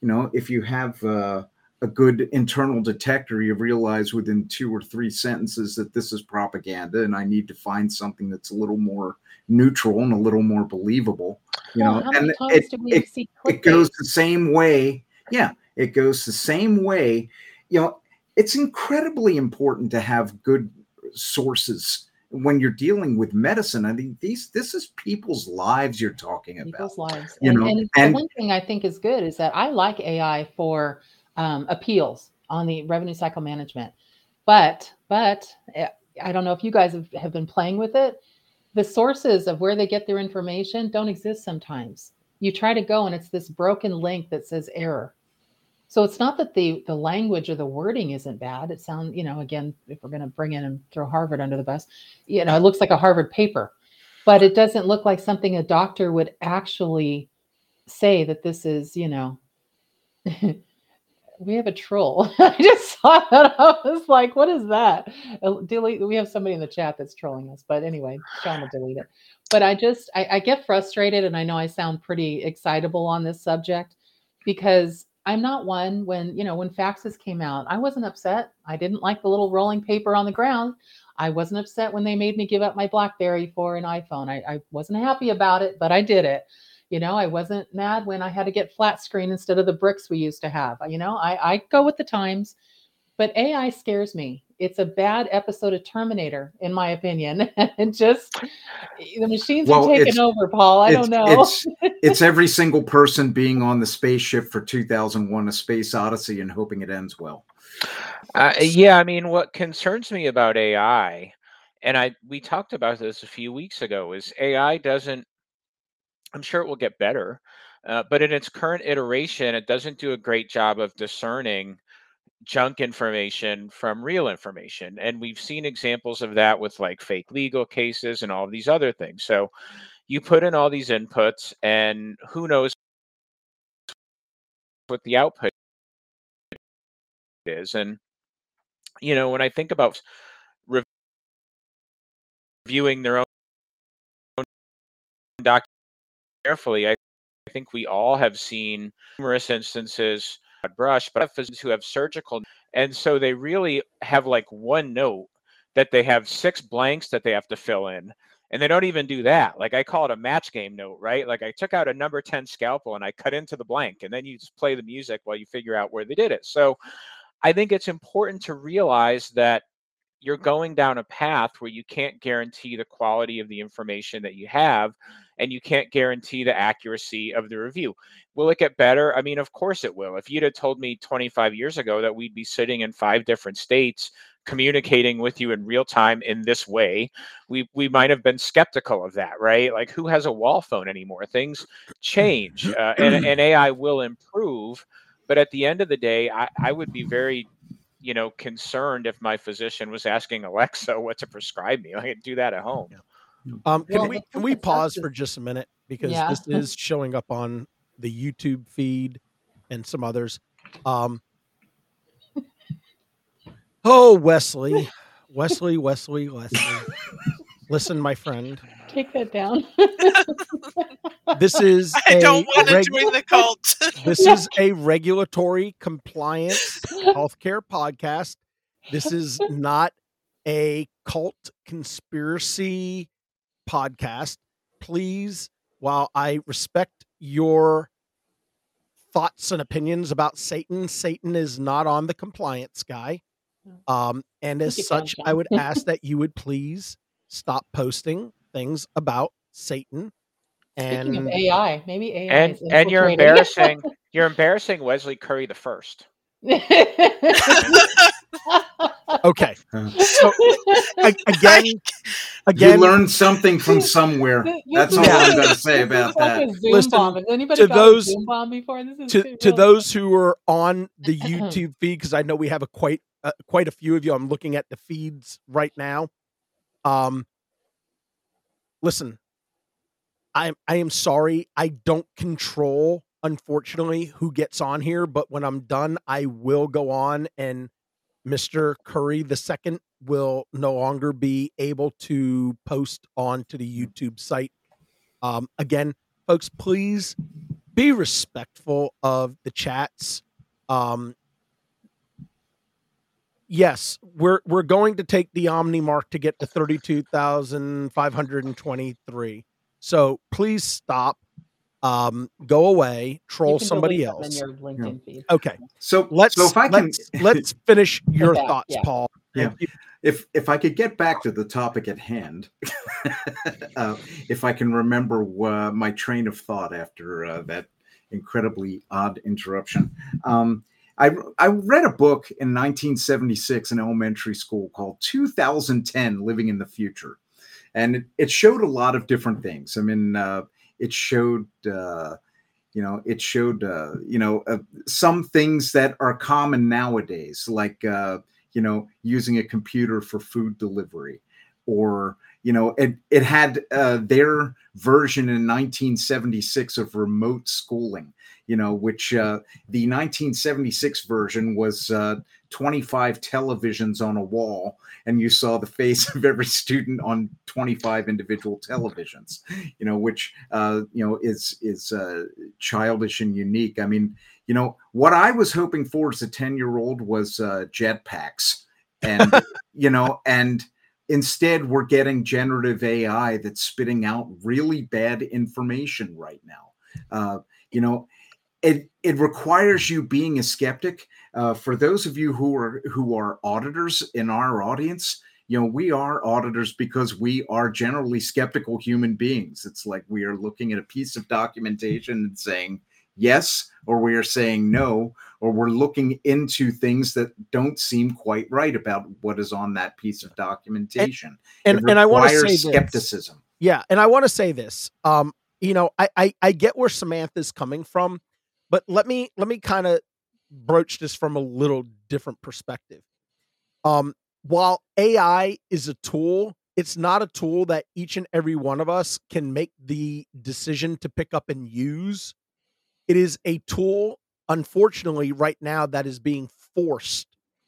you know, if you have uh, a good internal detector, you realize within two or three sentences that this is propaganda, and I need to find something that's a little more neutral and a little more believable. You Well, know, how many and times it, do we it, see it goes clickbait? the same way. Yeah, it goes the same way. You know, it's incredibly important to have good sources when you're dealing with medicine. I mean, these this is people's lives you're talking about. People's lives. You And know, and the and one thing I think is good is that I like A I for um, appeals on the revenue cycle management. But but eh, I don't know if you guys have, have been playing with it. The sources of where they get their information don't exist sometimes. You try to go and it's this broken link that says error. So it's not that the the language or the wording isn't bad. It sounds, you know, again, if we're going to bring in and throw Harvard under the bus, you know, it looks like a Harvard paper, but it doesn't look like something a doctor would actually say that this is, you know, we have a troll. I just saw that. I was like, what is that? Uh, Delete. We have somebody in the chat that's trolling us, but anyway, Sean will delete it. But I just, I, I get frustrated, and I know I sound pretty excitable on this subject because I'm not one when, you know, when faxes came out, I wasn't upset. I didn't like the little rolling paper on the ground. I wasn't upset when they made me give up my BlackBerry for an iPhone. I, I wasn't happy about it, but I did it. You know, I wasn't mad when I had to get flat screen instead of the bricks we used to have. You know, I, I go with the times, but A I scares me. It's a bad episode of Terminator, in my opinion. And just the machines well, are taking it's, over, Paul. I it's, don't know. It's, it's every single person being on the spaceship for two thousand one, A Space Odyssey, and hoping it ends well. Uh, yeah, I mean, what concerns me about A I, and I we talked about this a few weeks ago, is A I doesn't. I'm sure it will get better, uh, but in its current iteration, it doesn't do a great job of discerning junk information from real information. And we've seen examples of that with like fake legal cases and all of these other things. So you put in all these inputs, and who knows what the output is. And, you know, when I think about reviewing their own document carefully, I think we all have seen numerous instances of brush, but I have physicians who have surgical, and so they really have like one note that they have six blanks that they have to fill in, and they don't even do that. Like I call it a match game note, right? Like I took out a number ten scalpel and I cut into the blank, and then you just play the music while you figure out where they did it. So I think it's important to realize that you're going down a path where you can't guarantee the quality of the information that you have, and you can't guarantee the accuracy of the review. Will it get better? I mean, of course it will. If you'd have told me twenty-five years ago that we'd be sitting in five different states communicating with you in real time in this way, we we might have been skeptical of that, right? Like, who has a wall phone anymore? Things change, uh, and, and A I will improve. But at the end of the day, I, I would be very you know, concerned if my physician was asking Alexa what to prescribe me. I could do that at home. Yeah. Um, can Well, we the can thing we that pause sucks for is- just a minute because Yeah. this is showing up on the YouTube feed and some others. Um, oh, Wesley, Wesley, Wesley, Wesley. Listen, my friend. Take that down. This is I a don't want to reg- join the cult. This is a regulatory compliance healthcare podcast. This is not a cult conspiracy podcast. Please, while I respect your thoughts and opinions about Satan, Satan is not on the compliance guy. Um, and as Take it down, such, Sean. I would ask that you would please stop posting things about Satan. Speaking of And A I, maybe A I And is and you're infiltrating. embarrassing you're embarrassing Wesley Curry the first. okay, Uh, so I, again, you again, learned something from somewhere. This That's is all I'm like- going to say this about is like that. a Zoom Listen, bomb. Has anybody to got those- a Zoom bomb before? This is to too- to really- those who are on the YouTube feed, because I know we have a quite uh, quite a few of you. I'm looking at the feeds right now. Um, listen, I I am sorry. I don't control, unfortunately, who gets on here. But when I'm done, I will go on, and Mister Curry the second will no longer be able to post onto the YouTube site. Um, again, folks, please be respectful of the chats. Um, yes, we're we're going to take the Omni mark to get to thirty-two thousand five hundred twenty-three. So please stop. Um, go away, troll somebody else. In your LinkedIn yeah. feed. Okay. So let's so if I can let's, let's finish your back, thoughts, yeah. Paul. Yeah. Thank you. If if I could get back to the topic at hand, uh, if I can remember uh, my train of thought after uh, that incredibly odd interruption. Um, I, I read a book in nineteen seventy-six in elementary school called two thousand ten Living in the Future. And it, it showed a lot of different things. I mean, uh, it showed, uh, you know, it showed, uh, you know, uh, some things that are common nowadays, like, uh, you know, using a computer for food delivery, or, you know, it, it had uh, their version in nineteen seventy-six of remote schooling, you know, which uh, the nineteen seventy-six version was uh, twenty-five televisions on a wall, and you saw the face of every student on twenty-five individual televisions, you know, which, uh, you know, is, is uh, childish and unique. I mean, you know, what I was hoping for as a ten-year-old was uh, jetpacks, and, you know, and instead we're getting generative A I that's spitting out really bad information right now. Uh, you know, it it requires you being a skeptic. Uh, for those of you who are who are auditors in our audience, you know, we are auditors because we are generally skeptical human beings. It's like we are looking at a piece of documentation and saying yes, or we are saying no, or we're looking into things that don't seem quite right about what is on that piece of documentation. And and, and I want to say skepticism. This. Yeah, and I want to say this. Um, you know, I, I I get where Samantha's coming from, but let me let me kind of broach this from a little different perspective. Um, while A I is a tool, it's not a tool that each and every one of us can make the decision to pick up and use. It is a tool, unfortunately, right now that is being forced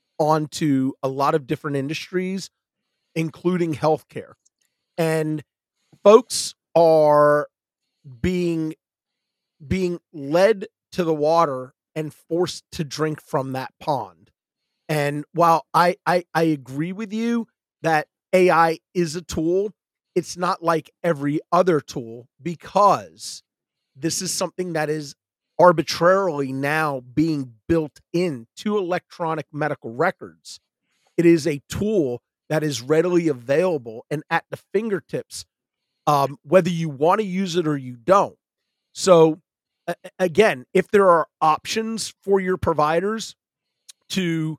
onto a lot of different industries, including healthcare. And folks are being being led to the water and forced to drink from that pond. And while I, I, I agree with you that A I is a tool, it's not like every other tool, because this is something that is arbitrarily now being built into electronic medical records. It is a tool that is readily available and at the fingertips, um, whether you want to use it or you don't. So uh, again, if there are options for your providers to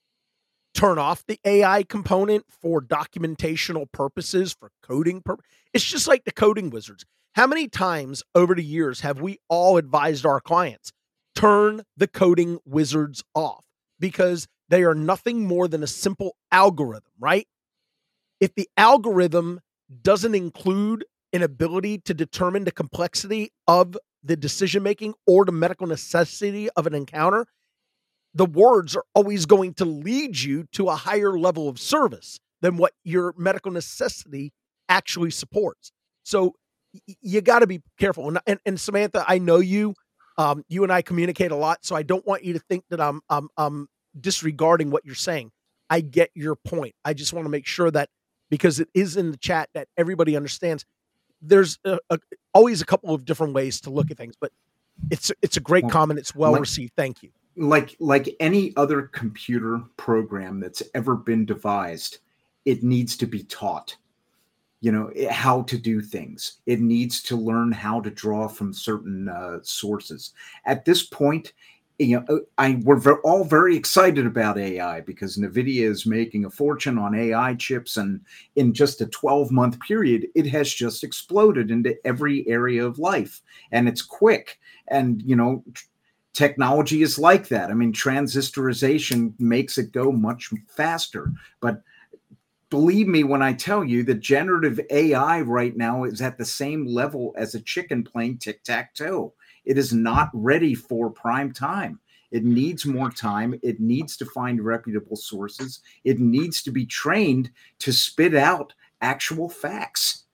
turn off the A I component for documentational purposes, for coding purposes, it's just like the coding wizards. How many times over the years have we all advised our clients, turn the coding wizards off, because they are nothing more than a simple algorithm, right? If the algorithm doesn't include an ability to determine the complexity of the decision-making or the medical necessity of an encounter, the words are always going to lead you to a higher level of service than what your medical necessity actually supports. So y- you got to be careful. And, and, and Samantha, I know you, um, you and I communicate a lot, so I don't want you to think that I'm, I'm, I'm disregarding what you're saying. I get your point. I just want to make sure that, because it is in the chat, that everybody understands there's a, a, always a couple of different ways to look at things, but it's, it's a great well, comment. It's well like, received. Thank you. Like, like any other computer program that's ever been devised, it needs to be taught, you know, how to do things. It needs to learn how to draw from certain uh, sources. At this point, you know, I we're ver- all very excited about A I because NVIDIA is making a fortune on A I chips, and in just a twelve month period, it has just exploded into every area of life, and it's quick. And you know, t- technology is like that. I mean, transistorization makes it go much faster. But believe me when I tell you that generative A I right now is at the same level as a chicken playing tic-tac-toe. It is not ready for prime time. It needs more time. It needs to find reputable sources. It needs to be trained to spit out actual facts.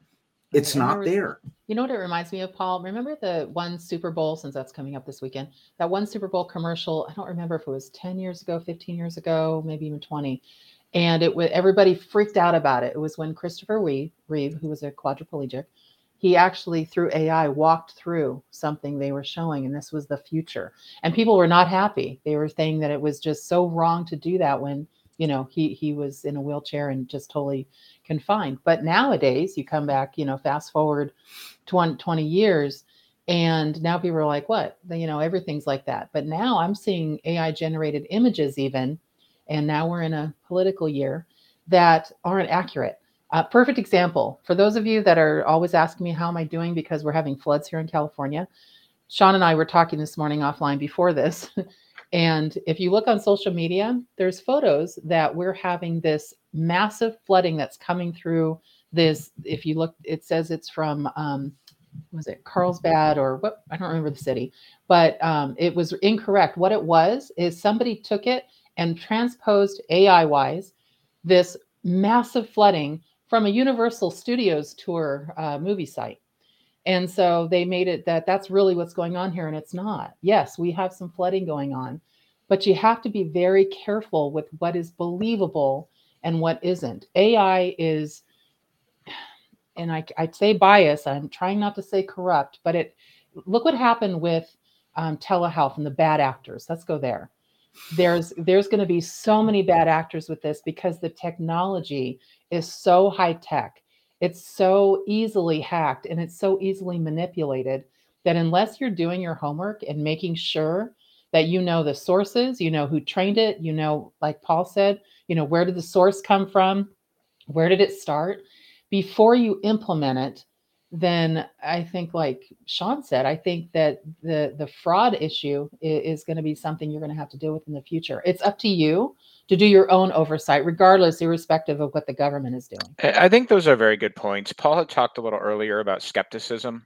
It's Right. And there not was, there. you know what it reminds me of, Paul? Remember the one Super Bowl, since that's coming up this weekend, that one Super Bowl commercial? I don't remember if it was ten years ago, fifteen years ago, maybe even twenty. And it was, everybody freaked out about it. It was when Christopher Reeve, Reeve, who was a quadriplegic, he actually through A I walked through something they were showing, and this was the future. And people were not happy. They were saying that it was just so wrong to do that when, you know, he he was in a wheelchair and just totally confined. But nowadays, you come back, you know, fast forward twenty, twenty years, and now people are like, what? You know, everything's like that. But now I'm seeing A I generated images even, and now we're in a political year, that aren't accurate. Uh, perfect example for those of you that are always asking me, how am I doing? Because we're having floods here in California. Sean and I were talking this morning offline before this. And if you look on social media, there's photos that we're having this massive flooding that's coming through this. If you look, it says it's from, um, was it Carlsbad or what? I don't remember the city, but um, it was incorrect. What it was is somebody took it and transposed A I wise this massive flooding from a Universal Studios tour uh, movie site. And so they made it that that's really what's going on here. And it's not. Yes, we have some flooding going on, but you have to be very careful with what is believable and what isn't. A I is, and I, I'd say bias, I'm trying not to say corrupt, but it, look what happened with um, telehealth and the bad actors. Let's go there. There's there's going to be so many bad actors with this because the technology is so high tech. It's so easily hacked and it's so easily manipulated that unless you're doing your homework and making sure that you know the sources, you know who trained it, you know, like Paul said, you know, where did the source come from? Where did it start? Before you implement it, then I think, like Sean said, I think that the the fraud issue is, is going to be something you're going to have to deal with in the future. It's up to you to do your own oversight, regardless, irrespective of what the government is doing. I think those are very good points. Paul had talked a little earlier about skepticism.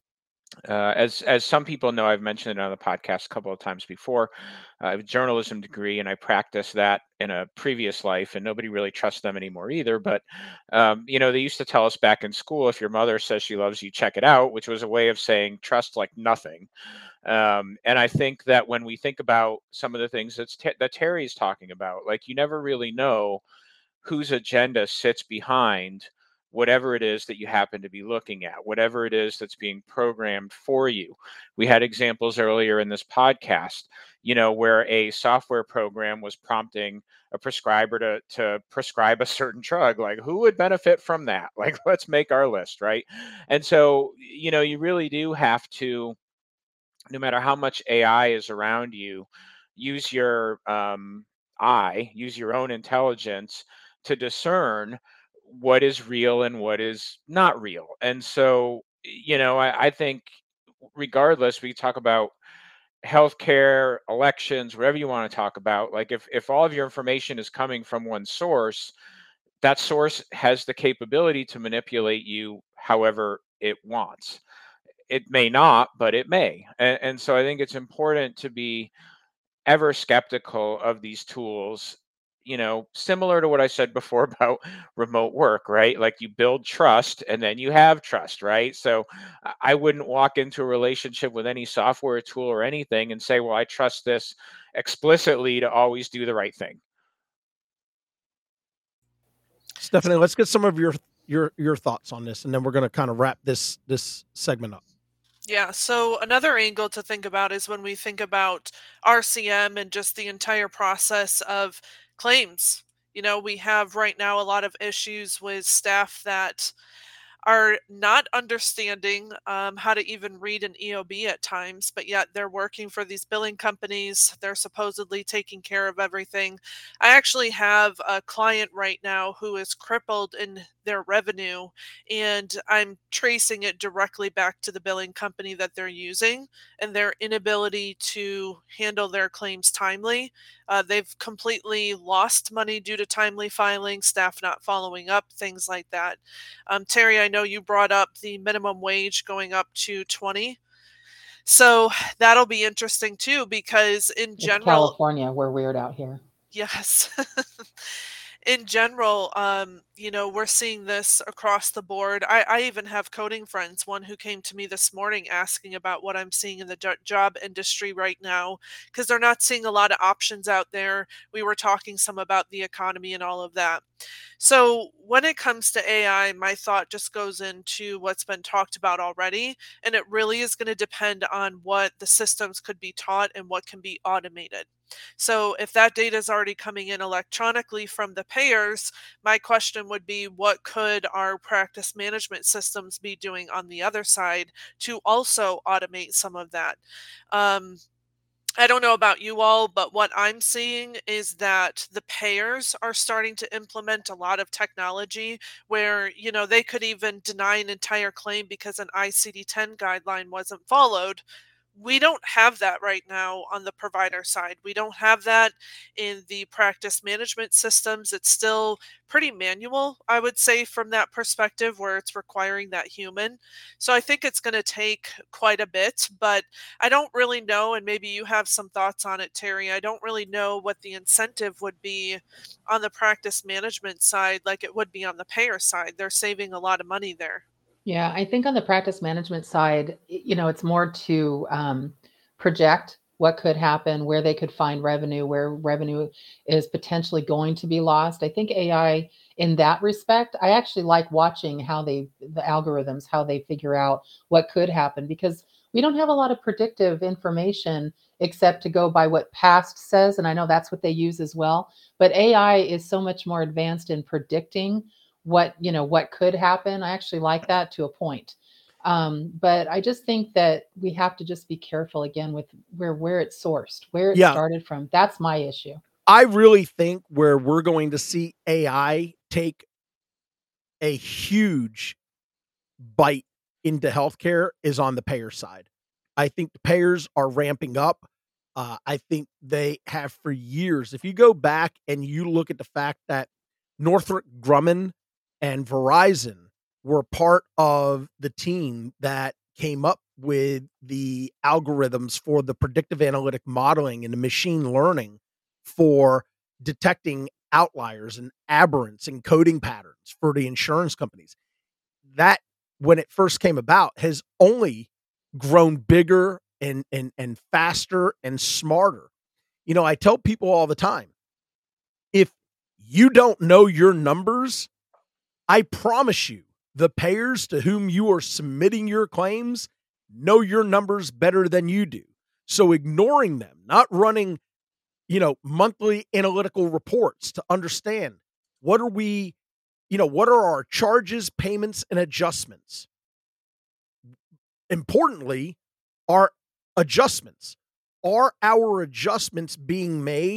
Uh, as as some people know, I've mentioned it on the podcast a couple of times before. I have a journalism degree, and I practiced that in a previous life, and nobody really trusts them anymore either. But um, you know, they used to tell us back in school, if your mother says she loves you, check it out, which was a way of saying trust like nothing. Um, and I think that when we think about some of the things that's te- that Terry's talking about, like you never really know whose agenda sits behind whatever it is that you happen to be looking at, whatever it is that's being programmed for you. We had examples earlier in this podcast, you know, where a software program was prompting a prescriber to, to prescribe a certain drug. Like, who would benefit from that? Like, let's make our list, right? And so, you know, you really do have to, no matter how much A I is around you, use your um, eye, use your own intelligence to discern what is real and what is not real. And so, you know, I, I think regardless, we talk about healthcare, elections, whatever you want to talk about. Like if if all of your information is coming from one source, that source has the capability to manipulate you however it wants. It may not, but it may. And, and so I think it's important to be ever skeptical of these tools, you know, similar to what I said before about remote work, right? Like you build trust and then you have trust, right? So I I wouldn't walk into a relationship with any software tool or anything and say, well, I trust this explicitly to always do the right thing. Stephanie, let's get some of your your your thoughts on this, and then we're going to kind of wrap this this segment up. Yeah, so another angle to think about is when we think about R C M and just the entire process of claims. You know, we have right now a lot of issues with staff that are not understanding um, how to even read an E O B at times, but yet they're working for these billing companies. They're supposedly taking care of everything. I actually have a client right now who is crippled in their revenue, and I'm tracing it directly back to the billing company that they're using and their inability to handle their claims timely. Uh, they've completely lost money due to timely filing, staff not following up, things like that. Um, Terry, I know you brought up the minimum wage going up to twenty. So that'll be interesting too, because in It's general, California, we're weird out here. yes. in general, um, you know, we're seeing this across the board. I, I even have coding friends, one who came to me this morning asking about what I'm seeing in the jo- job industry right now, because they're not seeing a lot of options out there. We were talking some about the economy and all of that. So when it comes to A I, my thought just goes into what's been talked about already, and it really is going to depend on what the systems could be taught and what can be automated. So if that data is already coming in electronically from the payers, my question would be, what could our practice management systems be doing on the other side to also automate some of that? Um, I don't know about you all, but what I'm seeing is that the payers are starting to implement a lot of technology where, you know, they could even deny an entire claim because an I C D ten guideline wasn't followed. We don't have that right now on the provider side. We don't have that in the practice management systems. It's still pretty manual, I would say, from that perspective, where it's requiring that human. So I think it's going to take quite a bit, but I don't really know. And maybe you have some thoughts on it, Terry. I don't really know what the incentive would be on the practice management side, like it would be on the payer side. They're saving a lot of money there. Yeah, I think on the practice management side, y- you know, it's more to um, project what could happen, where they could find revenue, where revenue is potentially going to be lost. I think A I, in that respect, I actually like watching how they, the algorithms, how they figure out what could happen, because we don't have a lot of predictive information except to go by what past says. And I know that's what they use as well. But A I is so much more advanced in predicting what you know what could happen. I actually like that to a point. Um, but I just think that we have to just be careful again with where where it's sourced, where it Yeah, started from. That's my issue. I really think where we're going to see A I take a huge bite into healthcare is on the payer side. I think the payers are ramping up. Uh, I think they have for years. If you go back and you look at the fact that Northrop Grumman and Verizon were part of the team that came up with the algorithms for the predictive analytic modeling and the machine learning for detecting outliers and aberrants and coding patterns for the insurance companies. That, when it first came about, has only grown bigger and and and faster and smarter. You know, I tell people all the time, if you don't know your numbers, I promise you, the payers to whom you are submitting your claims know your numbers better than you do. So ignoring them, not running, you know, monthly analytical reports to understand what are we, you know, what are our charges, payments, and adjustments. Importantly, our adjustments. Are our adjustments being made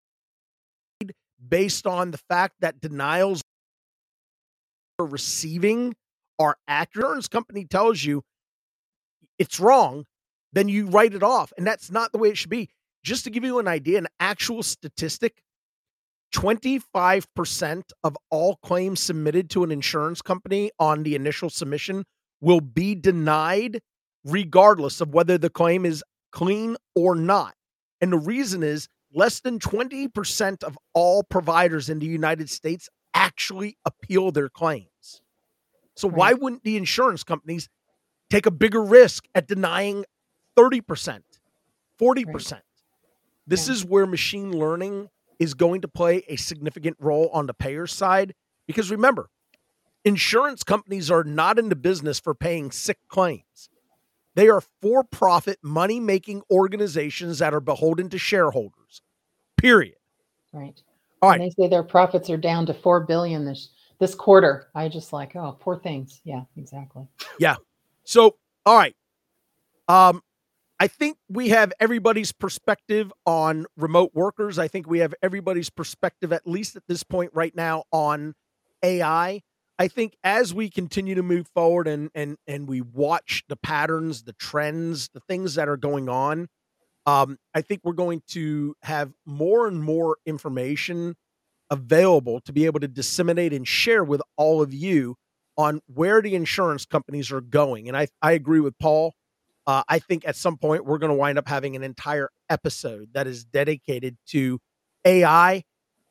based on the fact that denials are receiving are accurate? Insurance company tells you it's wrong, then you write it off. And that's not the way it should be. Just to give you an idea, an actual statistic, twenty-five percent of all claims submitted to an insurance company on the initial submission will be denied regardless of whether the claim is clean or not. And the reason is less than twenty percent of all providers in the United States actually appeal their claims. So why Right. wouldn't the insurance companies take a bigger risk at denying thirty percent, forty percent? This Yeah. is where machine learning is going to play a significant role on the payer side. Because remember, insurance companies are not in the business for paying sick claims. They are for-profit, money-making organizations that are beholden to shareholders, period. Right. All And right. they say their profits are down to four billion this this quarter. I just like, oh, poor things. Yeah, exactly. Yeah. So, all right. Um, I think we have everybody's perspective on remote workers. I think we have everybody's perspective, at least at this point right now, on A I. I think as we continue to move forward and and and we watch the patterns, the trends, the things that are going on, um, I think we're going to have more and more information available to be able to disseminate and share with all of you on where the insurance companies are going. And I, I agree with Paul. Uh, I think at some point we're going to wind up having an entire episode that is dedicated to A I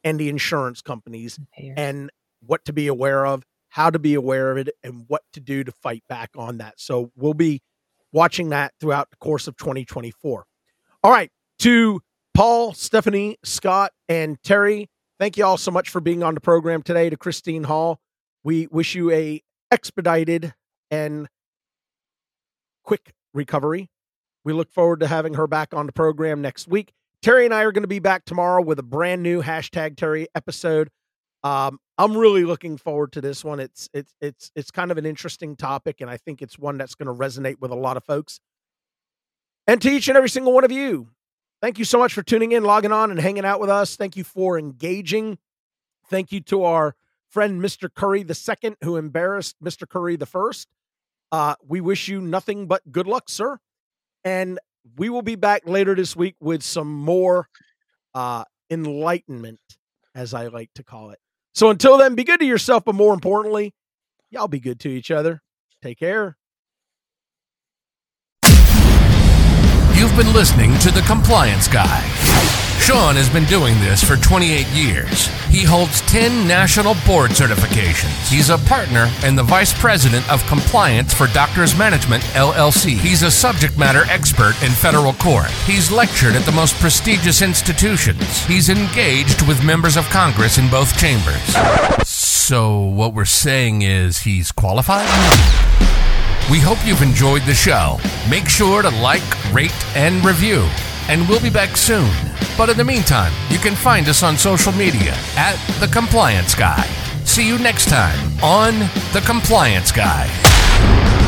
and the insurance companies Payers. and what to be aware of, how to be aware of it, and what to do to fight back on that. So we'll be watching that throughout the course of twenty twenty-four. All right, to Paul, Stephanie, Scott, and Terry, thank you all so much for being on the program today. To Christine Hall, we wish you a expedited and quick recovery. We look forward to having her back on the program next week. Terry and I are going to be back tomorrow with a brand new hashtag Terry episode. Um, I'm really looking forward to this one. It's it's it's it's kind of an interesting topic, and I think it's one that's going to resonate with a lot of folks. And to each and every single one of you, thank you so much for tuning in, logging on, and hanging out with us. Thank you for engaging. Thank you to our friend Mister Curry the Second, who embarrassed Mister Curry the First. Uh, we wish you nothing but good luck, sir. And we will be back later this week with some more uh, enlightenment, as I like to call it. So until then, be good to yourself, but more importantly, y'all be good to each other. Take care. You've been listening to The Compliance Guy. Sean has been doing this for twenty-eight years. He holds ten national board certifications. He's a partner and the vice president of compliance for Doctors Management, L L C. He's a subject matter expert in federal court. He's lectured at the most prestigious institutions. He's engaged with members of Congress in both chambers. So what we're saying is he's qualified? We hope you've enjoyed the show. Make sure to like, rate, and review. And we'll be back soon. But in the meantime, you can find us on social media at The Compliance Guy. See you next time on The Compliance Guy.